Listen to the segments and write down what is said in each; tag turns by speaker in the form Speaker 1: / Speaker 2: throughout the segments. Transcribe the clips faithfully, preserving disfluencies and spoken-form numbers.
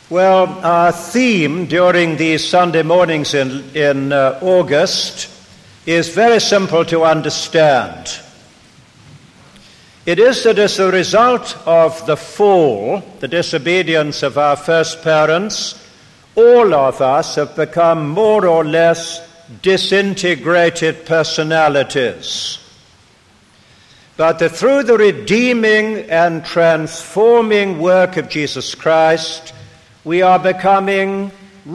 Speaker 1: Well, our theme during these Sunday mornings in, in uh, August is very simple to understand. It is that as a result of the fall, the disobedience of our first parents, all of us have become more or less disintegrated personalities. But that through the redeeming and transforming work of Jesus Christ, we are becoming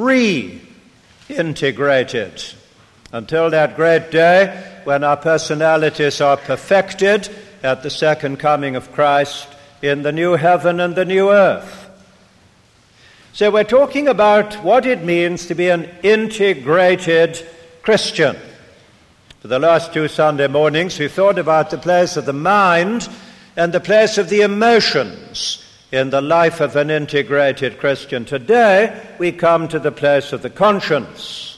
Speaker 1: reintegrated until that great day when our personalities are perfected at the second coming of Christ in the new heaven and the new earth. So we're talking about what it means to be an integrated Christian. For the last two Sunday mornings, we thought about the place of the mind and the place of the emotions in the life of an integrated Christian. Today, we come to the place of the conscience.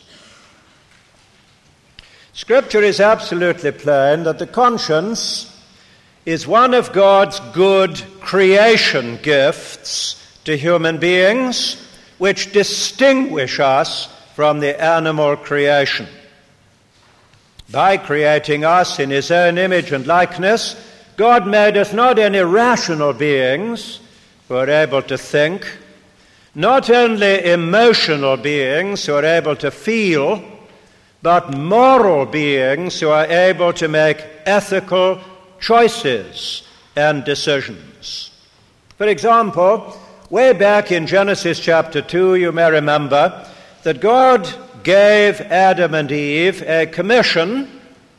Speaker 1: Scripture is absolutely plain that the conscience is one of God's good creation gifts to human beings, which distinguish us from the animal creation. By creating us in his own image and likeness, God made us not only rational beings who are able to think, not only emotional beings who are able to feel, but moral beings who are able to make ethical choices and decisions. For example, way back in Genesis chapter two, you may remember that God gave Adam and Eve a commission: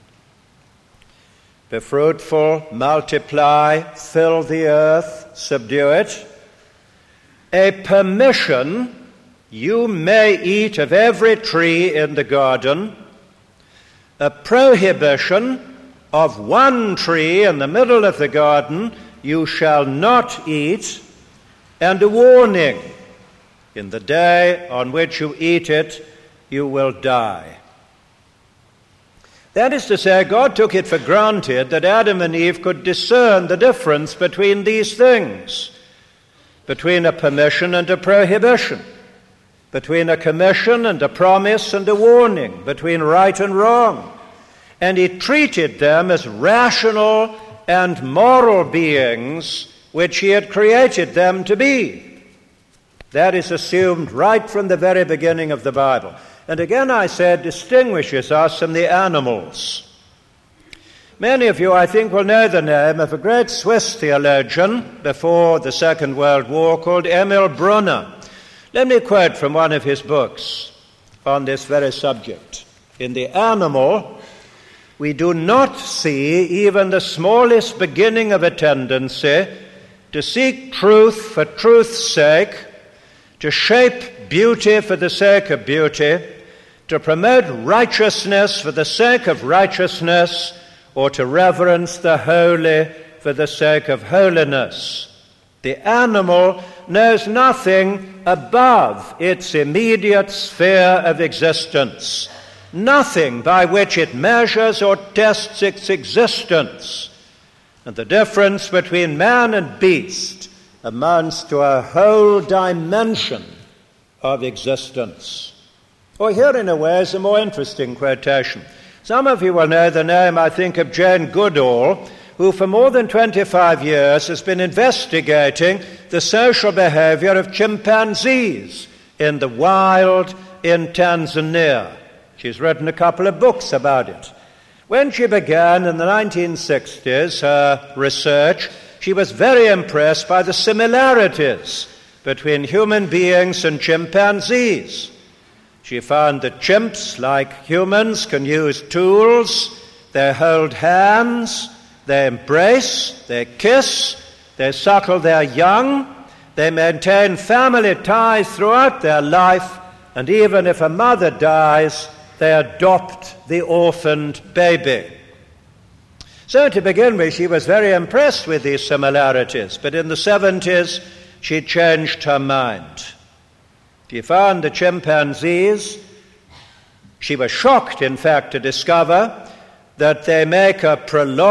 Speaker 1: be fruitful, multiply, fill the earth, subdue it. A permission: you may eat of every tree in the garden. A prohibition: of one tree in the middle of the garden you shall not eat. And a warning: in the day on which you eat it, you will die. That is to say, God took it for granted that Adam and Eve could discern the difference between these things, between a permission and a prohibition, between a commission and a promise and a warning, between right and wrong. And he treated them as rational and moral beings which he had created them to be. That is assumed right from the very beginning of the Bible. And again, I said, distinguishes us from the animals. Many of you, I think, will know the name of a great Swiss theologian before the Second World War called Emil Brunner. Let me quote from one of his books on this very subject. In the animal, we do not see even the smallest beginning of a tendency to seek truth for truth's sake, to shape beauty for the sake of beauty, to promote righteousness for the sake of righteousness, or to reverence the holy for the sake of holiness. The animal knows nothing above its immediate sphere of existence, nothing by which it measures or tests its existence. And the difference between man and beast amounts to a whole dimension of existence. Or here, in a way, is a more interesting quotation. Some of you will know the name, I think, of Jane Goodall, who for more than twenty-five years has been investigating the social behavior of chimpanzees in the wild in Tanzania. She's written a couple of books about it. When she began in the nineteen sixties her research, she was very impressed by the similarities between human beings and chimpanzees. She found that chimps, like humans, can use tools, they hold hands, they embrace, they kiss, they suckle their young, they maintain family ties throughout their life, and even if a mother dies, they adopt the orphaned baby. So to begin with, she was very impressed with these similarities, but in the seventies, she changed her mind. She found the chimpanzees, she was shocked, in fact, to discover that they make a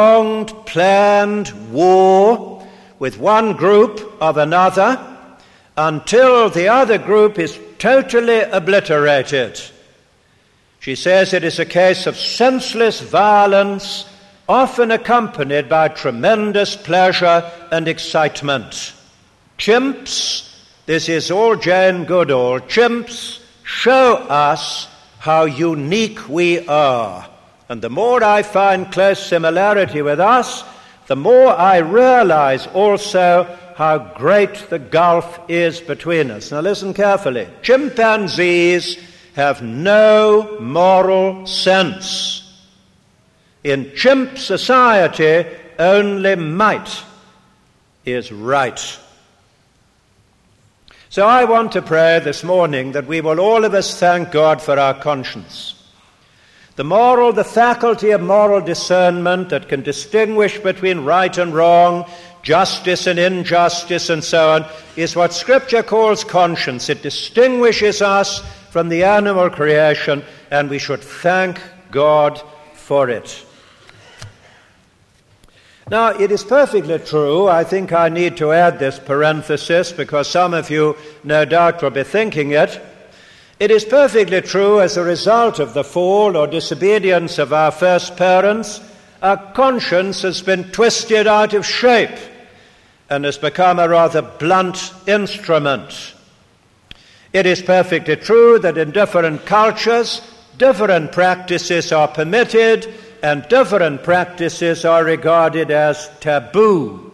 Speaker 1: prolonged, planned war with one group of another, until the other group is totally obliterated. She says it is a case of senseless violence, often accompanied by tremendous pleasure and excitement. Chimps, this is all Jane Goodall, chimps show us how unique we are. And the more I find close similarity with us, the more I realize also how great the gulf is between us. Now listen carefully. Chimpanzees have no moral sense. In chimp society, only might is right. So I want to pray this morning that we will all of us thank God for our conscience. The moral, the faculty of moral discernment that can distinguish between right and wrong, justice and injustice and so on, is what Scripture calls conscience. It distinguishes us from the animal creation, and we should thank God for it. Now, it is perfectly true, I think I need to add this parenthesis because some of you no doubt will be thinking it. It is perfectly true as a result of the fall or disobedience of our first parents, our conscience has been twisted out of shape and has become a rather blunt instrument. It is perfectly true that in different cultures, different practices are permitted and different practices are regarded as taboo.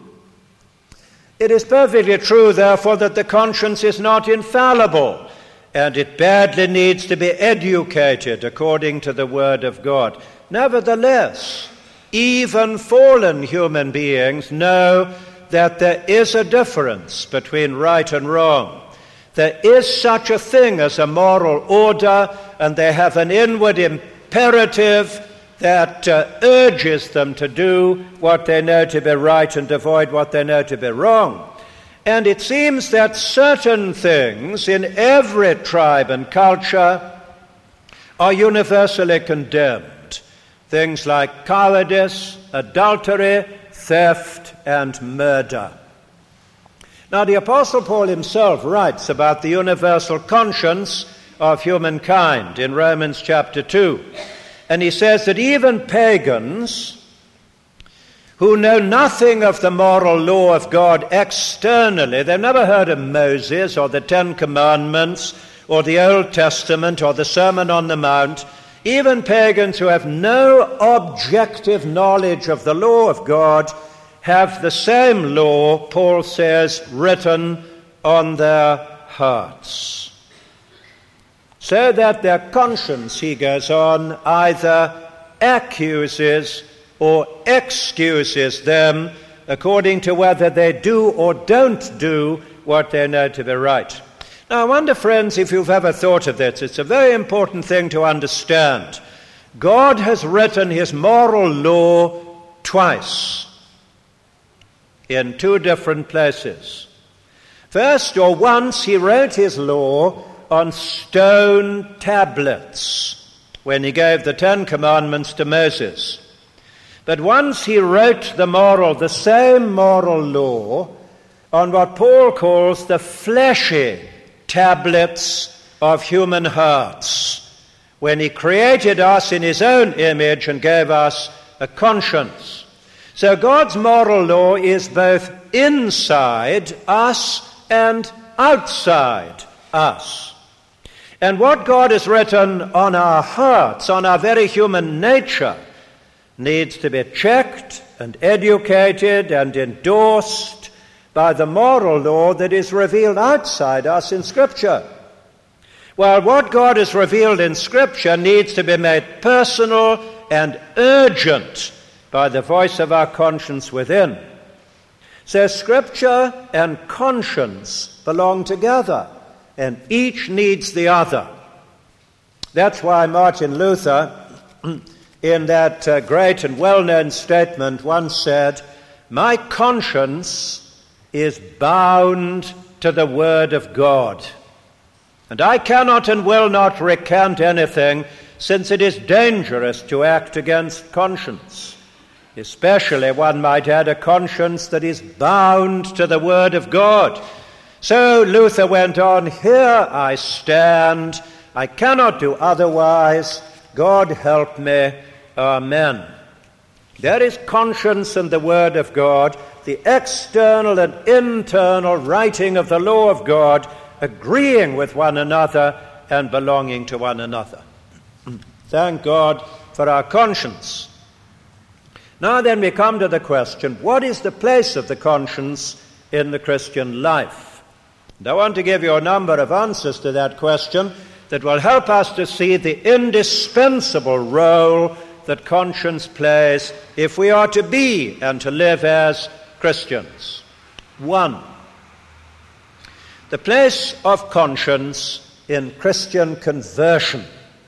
Speaker 1: It is perfectly true, therefore, that the conscience is not infallible, and it badly needs to be educated according to the Word of God. Nevertheless, even fallen human beings know that there is a difference between right and wrong. There is such a thing as a moral order, and they have an inward imperative that uh, urges them to do what they know to be right and avoid what they know to be wrong. And it seems that certain things in every tribe and culture are universally condemned. Things like cowardice, adultery, theft, and murder. Now, the Apostle Paul himself writes about the universal conscience of humankind in Romans chapter two. And he says that even pagans who know nothing of the moral law of God externally, they've never heard of Moses or the Ten Commandments or the Old Testament or the Sermon on the Mount, even pagans who have no objective knowledge of the law of God have the same law, Paul says, written on their hearts. So that their conscience, he goes on, either accuses or excuses them according to whether they do or don't do what they know to be right. Now, I wonder, friends, if you've ever thought of this. It's a very important thing to understand. God has written his moral law twice in two different places. First, or once, he wrote his law on stone tablets when he gave the Ten Commandments to Moses. But once he wrote the moral, the same moral law, on what Paul calls the fleshy tablets of human hearts, when he created us in his own image and gave us a conscience. So God's moral law is both inside us and outside us. And what God has written on our hearts, on our very human nature, needs to be checked and educated and endorsed by the moral law that is revealed outside us in Scripture. While what God has revealed in Scripture needs to be made personal and urgent by the voice of our conscience within. So Scripture and conscience belong together, and each needs the other. That's why Martin Luther, in that uh, great and well-known statement, once said, "My conscience is bound to the Word of God, and I cannot and will not recant anything, since it is dangerous to act against conscience, especially, one might add, a conscience that is bound to the Word of God. So Luther went on, "Here I stand, I cannot do otherwise, God help me, amen." There is conscience in the Word of God, the external and internal writing of the law of God, agreeing with one another and belonging to one another. Thank God for our conscience. Now then we come to the question, what is the place of the conscience in the Christian life? And I want to give you a number of answers to that question that will help us to see the indispensable role that conscience plays if we are to be and to live as Christians. One, the place of conscience in Christian conversion.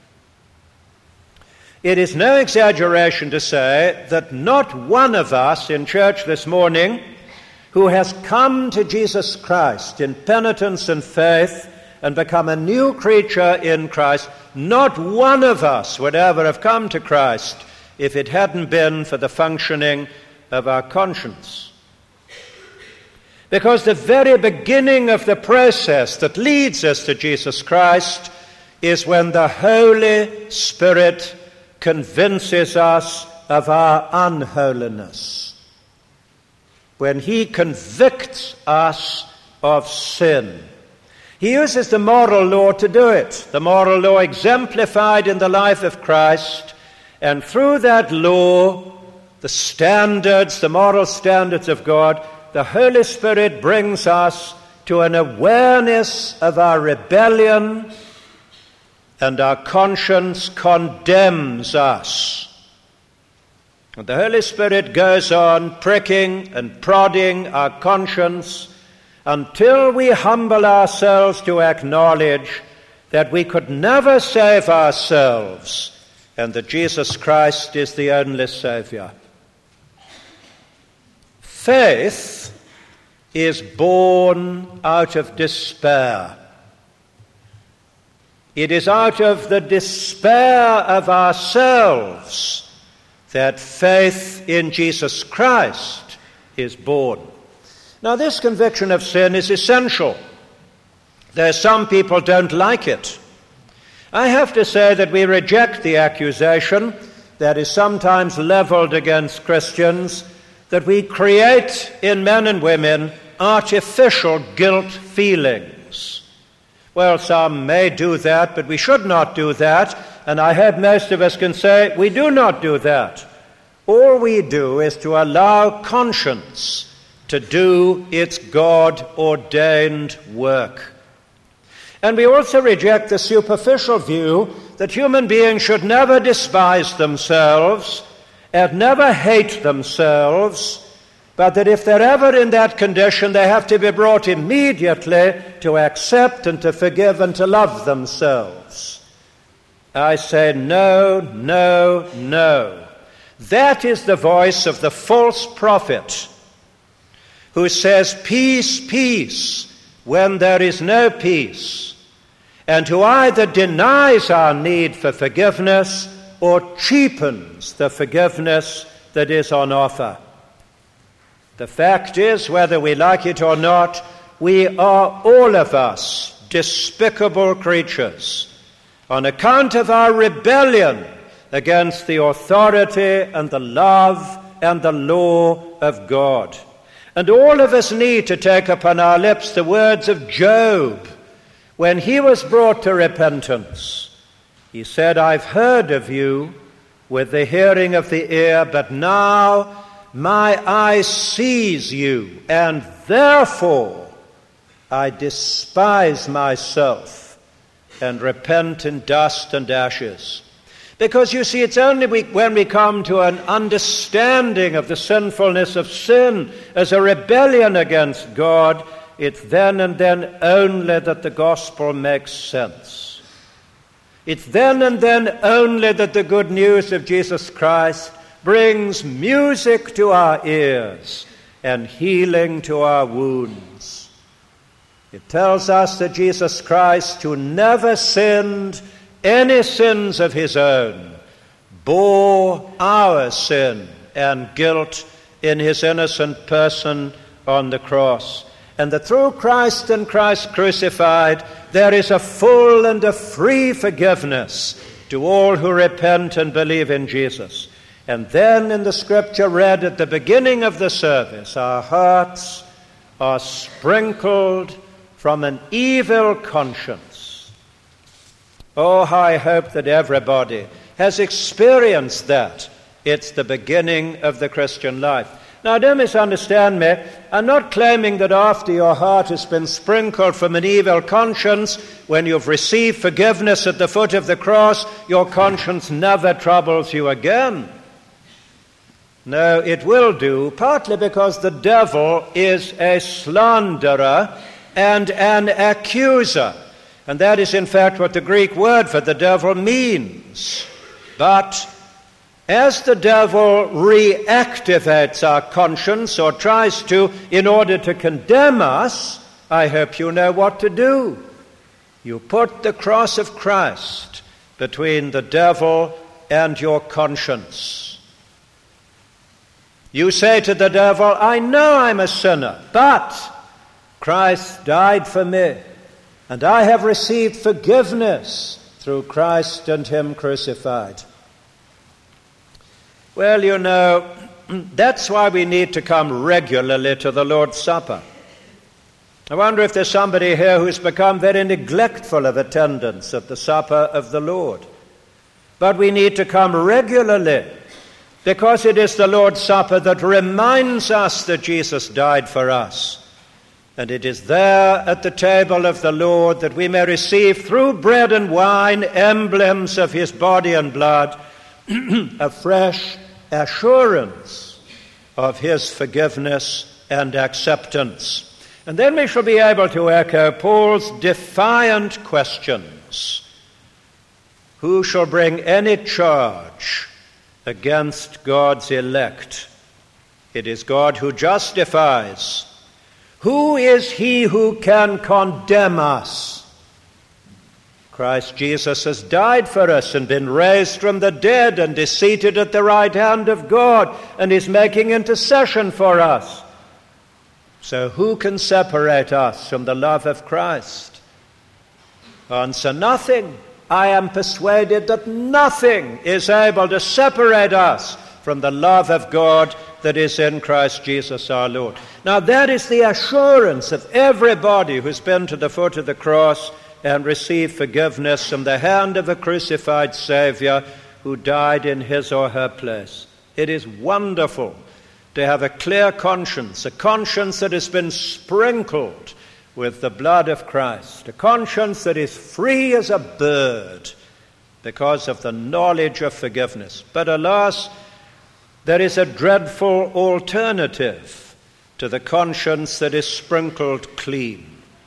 Speaker 1: It is no exaggeration to say that not one of us in church this morning who has come to Jesus Christ in penitence and faith and become a new creature in Christ, not one of us would ever have come to Christ if it hadn't been for the functioning of our conscience. Because the very beginning of the process that leads us to Jesus Christ is when the Holy Spirit convinces us of our unholiness. When he convicts us of sin. He uses the moral law to do it, the moral law exemplified in the life of Christ, and through that law, the standards, the moral standards of God, the Holy Spirit brings us to an awareness of our rebellion, and our conscience condemns us. And the Holy Spirit goes on pricking and prodding our conscience until we humble ourselves to acknowledge that we could never save ourselves and that Jesus Christ is the only Savior. Faith is born out of despair. It is out of the despair of ourselves that faith in Jesus Christ is born. Now, this conviction of sin is essential. There are some people don't like it. I have to say that we reject the accusation that is sometimes leveled against Christians that we create in men and women artificial guilt feelings. Well, some may do that, but we should not do that, and I hope most of us can say we do not do that. All we do is to allow conscience to do its God-ordained work. And we also reject the superficial view that human beings should never despise themselves and never hate themselves, but that if they're ever in that condition, they have to be brought immediately to accept and to forgive and to love themselves. I say no, no, no. That is the voice of the false prophet who says, peace, peace, when there is no peace, and who either denies our need for forgiveness or cheapens the forgiveness that is on offer. The fact is, whether we like it or not, we are all of us despicable creatures on account of our rebellion against the authority and the love and the law of God. And all of us need to take upon our lips the words of Job when he was brought to repentance. He said, I've heard of you with the hearing of the ear, but now my eye sees you, and therefore I despise myself and repent in dust and ashes. Because, you see, it's only we, when we come to an understanding of the sinfulness of sin as a rebellion against God, it's then and then only that the gospel makes sense. It's then and then only that the good news of Jesus Christ brings music to our ears and healing to our wounds. It tells us that Jesus Christ, who never sinned any sins of his own, bore our sin and guilt in his innocent person on the cross. and that through Christ and Christ crucified, there is a full and a free forgiveness to all who repent and believe in Jesus. And then in the scripture read at the beginning of the service, our hearts are sprinkled from an evil conscience. Oh, how I hope that everybody has experienced that. It's the beginning of the Christian life. Now, don't misunderstand me. I'm not claiming that after your heart has been sprinkled from an evil conscience, when you've received forgiveness at the foot of the cross, your conscience never troubles you again. No, it will do, partly because the devil is a slanderer and an accuser. And that is, in fact, what the Greek word for the devil means. But as the devil reactivates our conscience or tries to, in order to condemn us, I hope you know what to do. You put the cross of Christ between the devil and your conscience. You say to the devil, I know I'm a sinner, but Christ died for me, and I have received forgiveness through Christ and Him crucified. Well, you know, that's why we need to come regularly to the Lord's Supper. I wonder if there's somebody here who's become very neglectful of attendance at the supper of the Lord. But we need to come regularly, because it is the Lord's Supper that reminds us that Jesus died for us. And it is there at the table of the Lord that we may receive through bread and wine emblems of His body and blood, a fresh assurance of His forgiveness and acceptance. And then we shall be able to echo Paul's defiant questions. Who shall bring any charge against God's elect? It is God who justifies. Who is he who can condemn us? Christ Jesus has died for us and been raised from the dead and is seated at the right hand of God and is making intercession for us. So who can separate us from the love of Christ? Answer, nothing. I am persuaded that nothing is able to separate us from the love of God that is in Christ Jesus our Lord. Now that is the assurance of everybody who's been to the foot of the cross and received forgiveness from the hand of a crucified Savior who died in his or her place. It is wonderful to have a clear conscience, a conscience that has been sprinkled with the blood of Christ, a conscience that is free as a bird because of the knowledge of forgiveness. But alas, there is a dreadful alternative to the conscience that is sprinkled clean.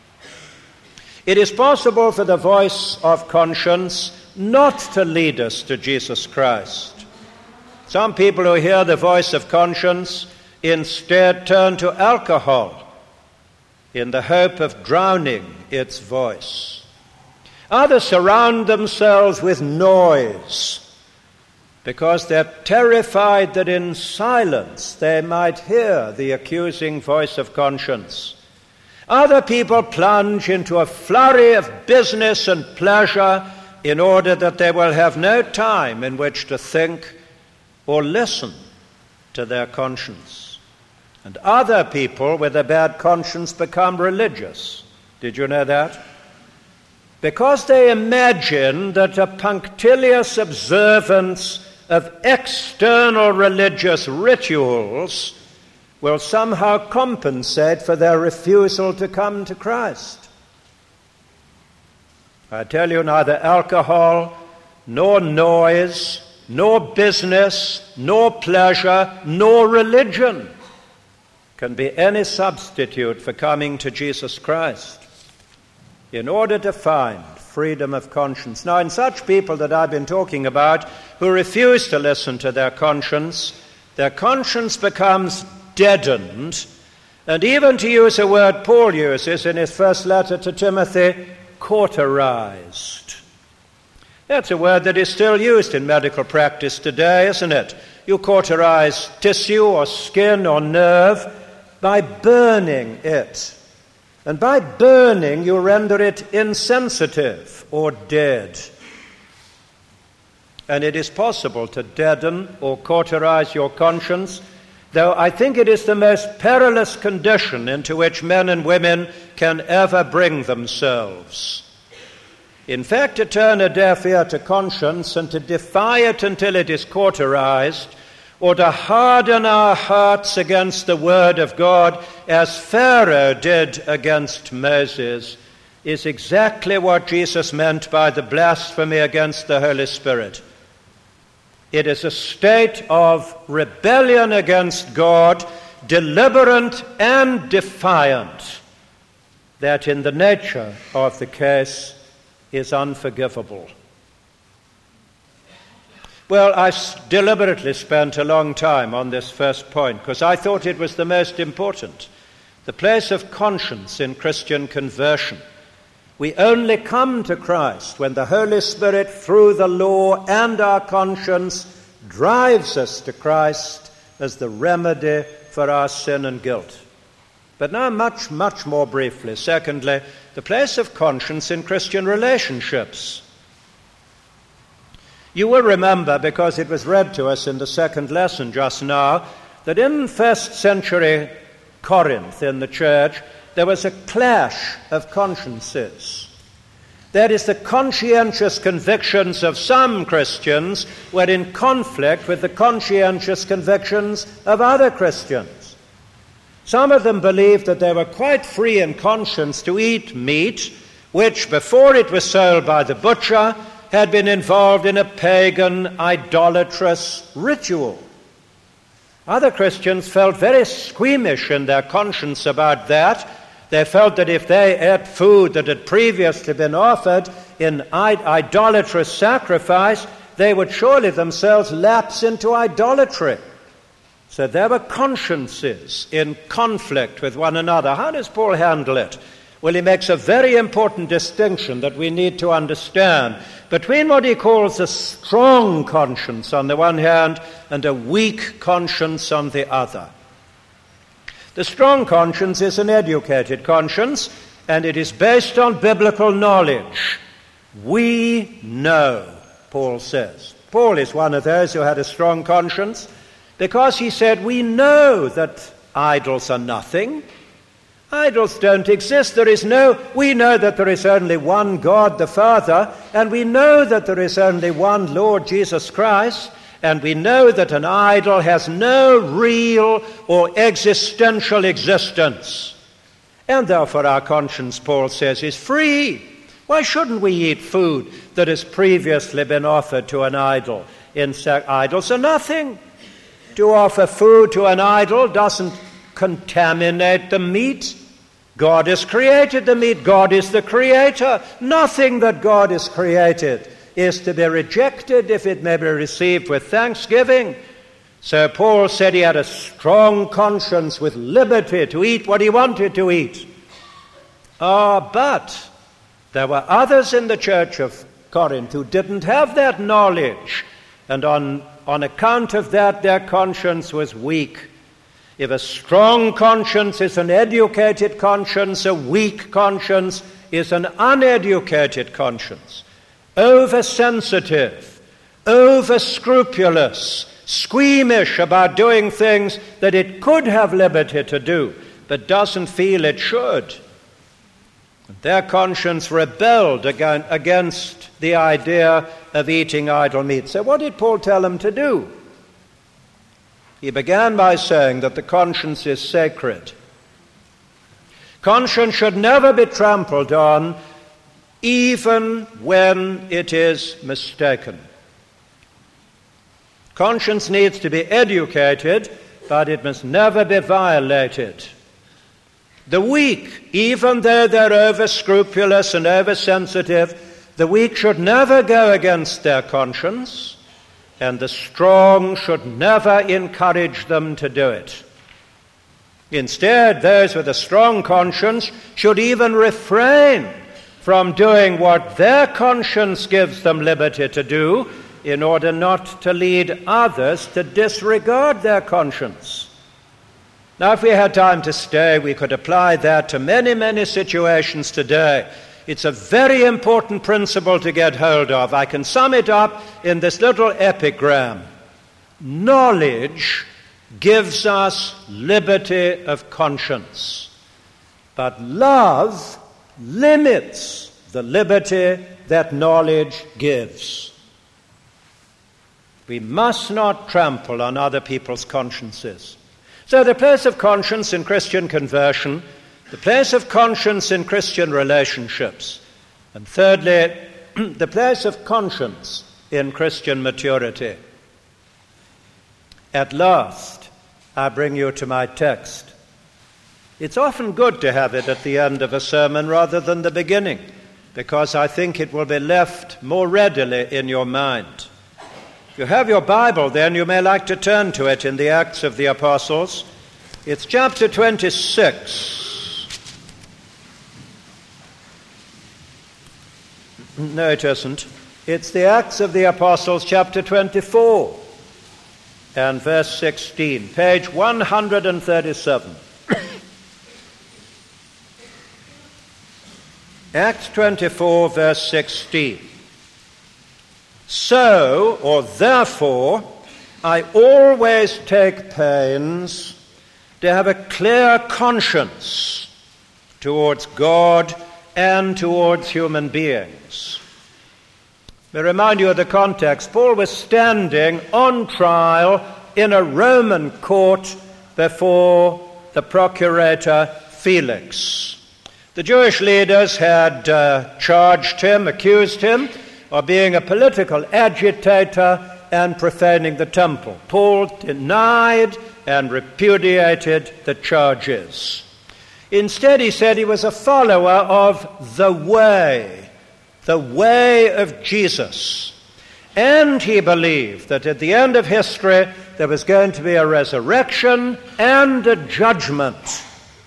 Speaker 1: It is possible for the voice of conscience not to lead us to Jesus Christ. Some people who hear the voice of conscience instead turn to alcohol in the hope of drowning its voice. Others surround themselves with noise because they're terrified that in silence they might hear the accusing voice of conscience. Other people plunge into a flurry of business and pleasure in order that they will have no time in which to think or listen to their conscience. And other people with a bad conscience become religious. Did you know that? Because they imagine that a punctilious observance of external religious rituals will somehow compensate for their refusal to come to Christ. I tell you, neither alcohol, nor noise, nor business, nor pleasure, nor religion can be any substitute for coming to Jesus Christ in order to find freedom of conscience. Now, in such people that I've been talking about who refuse to listen to their conscience, their conscience becomes deadened, and even, to use a word Paul uses in his first letter to Timothy, cauterized. That's a word that is still used in medical practice today, isn't it? You cauterize tissue or skin or nerve by burning it And by burning, you render it insensitive or dead. And it is possible to deaden or cauterize your conscience, though I think it is the most perilous condition into which men and women can ever bring themselves. In fact, to turn a deaf ear to conscience and to defy it until it is cauterized, or to harden our hearts against the word of God, as Pharaoh did against Moses, is exactly what Jesus meant by the blasphemy against the Holy Spirit. It is a state of rebellion against God, deliberate and defiant, that in the nature of the case is unforgivable. Well, I deliberately spent a long time on this first point because I thought it was the most important, the place of conscience in Christian conversion. We only come to Christ when the Holy Spirit, through the law and our conscience, drives us to Christ as the remedy for our sin and guilt. But now much, much more briefly, secondly, the place of conscience in Christian relationships. You will remember, because it was read to us in the second lesson just now, that in first century Corinth in the church, there was a clash of consciences. That is, the conscientious convictions of some Christians were in conflict with the conscientious convictions of other Christians. Some of them believed that they were quite free in conscience to eat meat, which, before it was sold by the butcher, had been involved in a pagan, idolatrous ritual. Other Christians felt very squeamish in their conscience about that. They felt that if they ate food that had previously been offered in idolatrous sacrifice, they would surely themselves lapse into idolatry. So there were consciences in conflict with one another. How does Paul handle it? Well, he makes a very important distinction that we need to understand between what he calls a strong conscience on the one hand and a weak conscience on the other. The strong conscience is an educated conscience, and it is based on biblical knowledge. We know, Paul says. Paul is one of those who had a strong conscience because he said, we know that idols are nothing. Idols don't exist. There is no, we know that there is only one God, the Father, and we know that there is only one Lord, Jesus Christ, and we know that an idol has no real or existential existence. And therefore our conscience, Paul says, is free. Why shouldn't we eat food that has previously been offered to an idol? Insect idols are nothing. To offer food to an idol doesn't contaminate the meat. God has created the meat. God is the creator. Nothing that God has created is to be rejected if it may be received with thanksgiving. So Paul said he had a strong conscience with liberty to eat what he wanted to eat. Ah, but there were others in the church of Corinth who didn't have that knowledge, and on, on account of that their conscience was weak. If a strong conscience is an educated conscience, a weak conscience is an uneducated conscience. Oversensitive, over-scrupulous, squeamish about doing things that it could have liberty to do, but doesn't feel it should. Their conscience rebelled against the idea of eating idol meat. So what did Paul tell them to do? He began by saying that the conscience is sacred. Conscience should never be trampled on, even when it is mistaken. Conscience needs to be educated, but it must never be violated. The weak, even though they're over-scrupulous and over-sensitive, the weak should never go against their conscience, and the strong should never encourage them to do it. Instead, those with a strong conscience should even refrain from doing what their conscience gives them liberty to do in order not to lead others to disregard their conscience. Now, if we had time to stay, we could apply that to many, many situations today. It's a very important principle to get hold of. I can sum it up in this little epigram. Knowledge gives us liberty of conscience, but love limits the liberty that knowledge gives. We must not trample on other people's consciences. So the place of conscience in Christian conversion, the place of conscience in Christian relationships, and thirdly, the place of conscience in Christian maturity. At last, I bring you to my text. It's often good to have it at the end of a sermon rather than the beginning, because I think it will be left more readily in your mind. If you have your Bible, then you may like to turn to it in the Acts of the Apostles. It's chapter twenty-six. No, it isn't. It's the Acts of the Apostles, chapter twenty-four, and verse sixteen, page one hundred thirty-seven. Acts twenty-four, verse sixteen. So, or therefore, I always take pains to have a clear conscience towards God and towards human beings. Let me remind you of the context. Paul was standing on trial in a Roman court before the procurator Felix. The Jewish leaders had uh, charged him, accused him, of being a political agitator and profaning the temple. Paul denied and repudiated the charges. Instead, he said he was a follower of the way, the way of Jesus. And he believed that at the end of history, there was going to be a resurrection and a judgment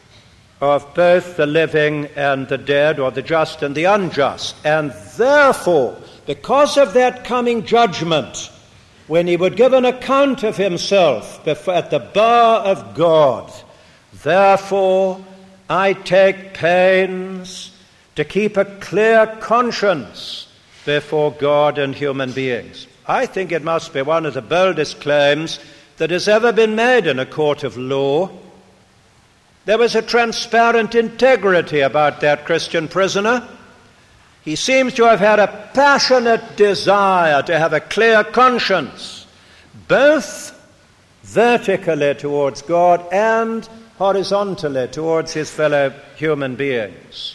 Speaker 1: of both the living and the dead, or the just and the unjust. And therefore, because of that coming judgment, when he would give an account of himself at the bar of God, therefore I take pains to keep a clear conscience before God and human beings. I think it must be one of the boldest claims that has ever been made in a court of law. There was a transparent integrity about that Christian prisoner. He seems to have had a passionate desire to have a clear conscience, both vertically towards God and horizontally towards his fellow human beings.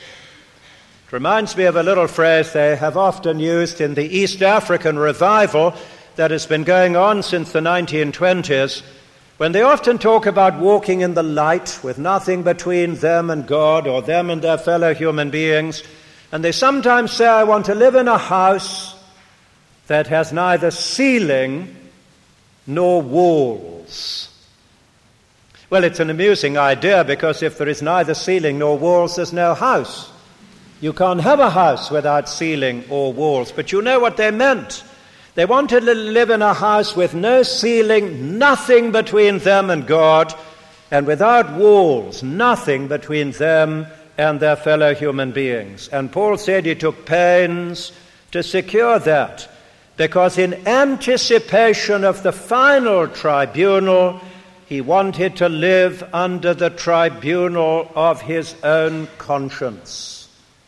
Speaker 1: It reminds me of a little phrase they have often used in the East African revival that has been going on since the nineteen twenties, when they often talk about walking in the light with nothing between them and God or them and their fellow human beings. And they sometimes say, I want to live in a house that has neither ceiling nor walls. Well, it's an amusing idea, because if there is neither ceiling nor walls, there's no house. You can't have a house without ceiling or walls. But you know what they meant. They wanted to live in a house with no ceiling, nothing between them and God, and without walls, nothing between them and their fellow human beings. And Paul said he took pains to secure that, because in anticipation of the final tribunal, he wanted to live under the tribunal of his own conscience.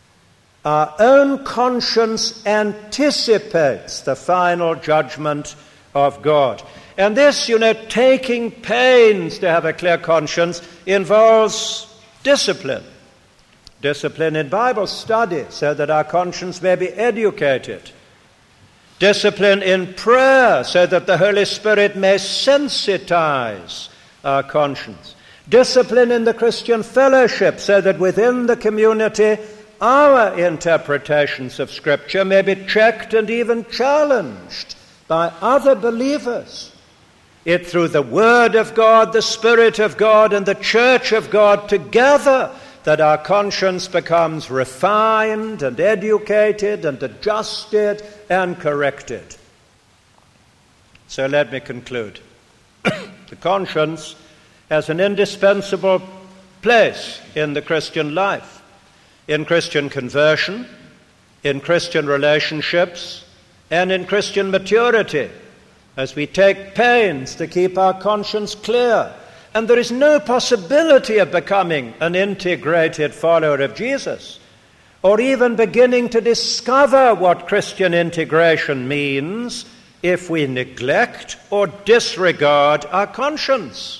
Speaker 1: Our own conscience anticipates the final judgment of God. And this, you know, taking pains to have a clear conscience involves discipline. Discipline in Bible study so that our conscience may be educated. Discipline in prayer so that the Holy Spirit may sensitize our conscience. Discipline in the Christian fellowship so that within the community our interpretations of Scripture may be checked and even challenged by other believers. It through the Word of God, the Spirit of God, and the Church of God together that our conscience becomes refined and educated and adjusted and corrected. So let me conclude. The conscience as an indispensable place in the Christian life, in Christian conversion, in Christian relationships, and in Christian maturity, as we take pains to keep our conscience clear. And there is no possibility of becoming an integrated follower of Jesus, or even beginning to discover what Christian integration means, if we neglect or disregard our conscience.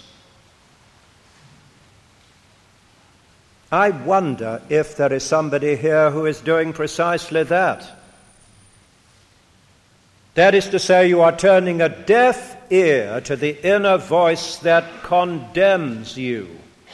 Speaker 1: I wonder if there is somebody here who is doing precisely that. That is to say, you are turning a deaf ear to the inner voice that condemns you.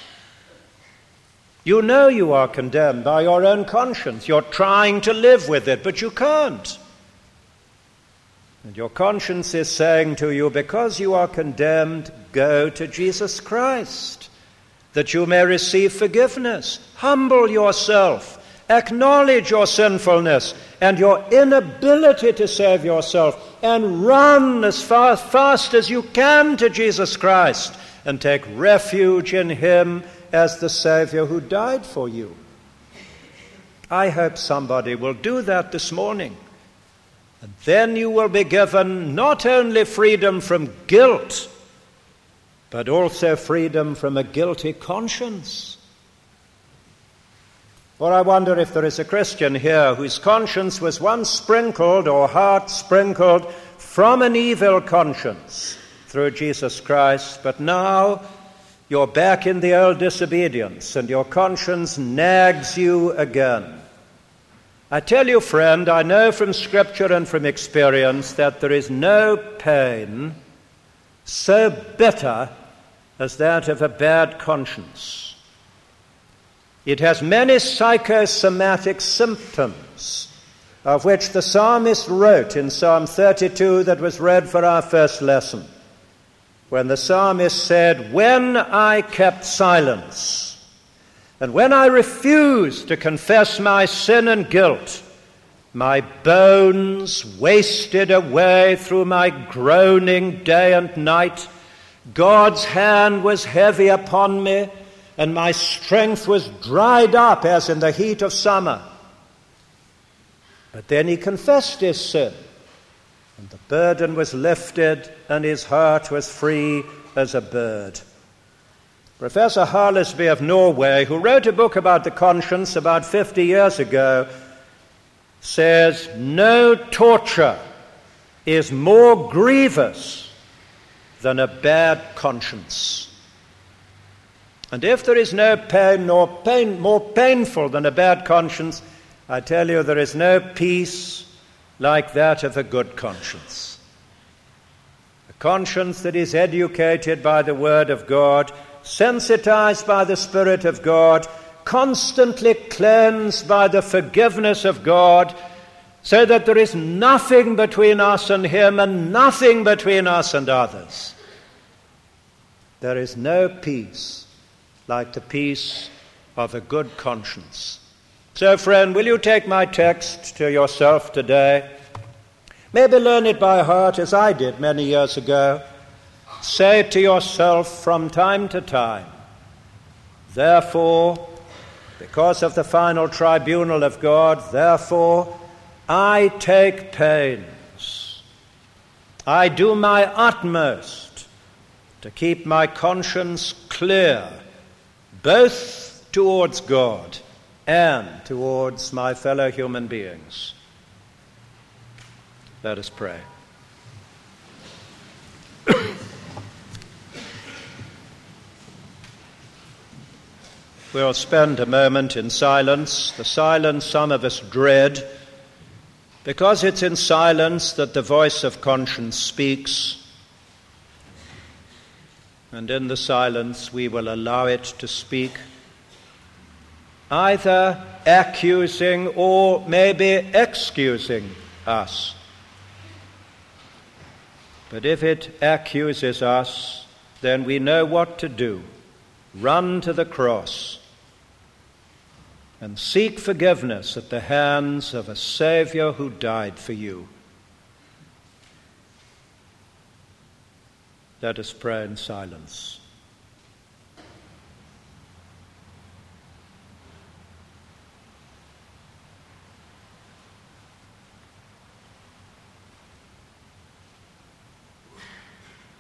Speaker 1: You know you are condemned by your own conscience. You're trying to live with it, but you can't. And your conscience is saying to you, because you are condemned, go to Jesus Christ, that you may receive forgiveness. Humble yourself. Acknowledge your sinfulness and your inability to save yourself, and run as far, fast as you can to Jesus Christ and take refuge in him as the Savior who died for you. I hope somebody will do that this morning. And then you will be given not only freedom from guilt, but also freedom from a guilty conscience. Or I wonder if there is a Christian here whose conscience was once sprinkled, or heart sprinkled, from an evil conscience through Jesus Christ, but now you're back in the old disobedience and your conscience nags you again. I tell you, friend, I know from Scripture and from experience that there is no pain so bitter as that of a bad conscience. It has many psychosomatic symptoms, of which the psalmist wrote in Psalm thirty-two that was read for our first lesson, when the psalmist said, "When I kept silence, and when I refused to confess my sin and guilt, my bones wasted away through my groaning day and night. God's hand was heavy upon me, and my strength was dried up as in the heat of summer." But then he confessed his sin, and the burden was lifted, and his heart was free as a bird. Professor Harlesby of Norway, who wrote a book about the conscience about fifty years ago, says, "No torture is more grievous than a bad conscience." And if there is no pain, nor pain more painful than a bad conscience, I tell you there is no peace like that of a good conscience. A conscience that is educated by the Word of God, sensitized by the Spirit of God, constantly cleansed by the forgiveness of God, so that there is nothing between us and him and nothing between us and others. There is no peace like the peace of a good conscience. So, friend, will you take my text to yourself today? Maybe learn it by heart as I did many years ago. Say it to yourself from time to time. Therefore, because of the final tribunal of God, therefore, I take pains. I do my utmost to keep my conscience clear, both towards God and towards my fellow human beings. Let us pray. We'll spend a moment in silence, the silence some of us dread, because it's in silence that the voice of conscience speaks, and in the silence we will allow it to speak, either accusing or maybe excusing us. But if it accuses us, then we know what to do. Run to the cross and seek forgiveness at the hands of a Savior who died for you. Let us pray in silence.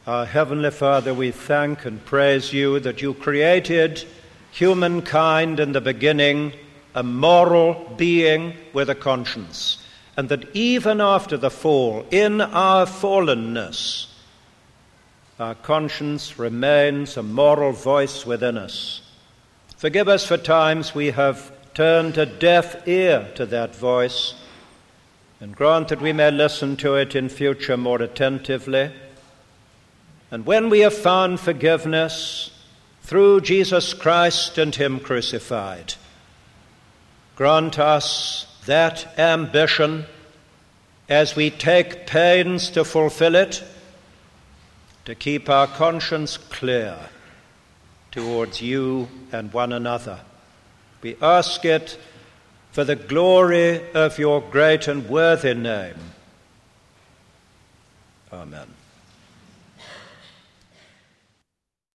Speaker 1: Our Heavenly Father, we thank and praise you that you created humankind in the beginning, a moral being with a conscience, and that even after the fall, in our fallenness, our conscience remains a moral voice within us. Forgive us for times we have turned a deaf ear to that voice, and grant that we may listen to it in future more attentively. And when we have found forgiveness through Jesus Christ and him crucified, grant us that ambition as we take pains to fulfill it, to keep our conscience clear towards you and one another. We ask it for the glory of your great and worthy name. Amen.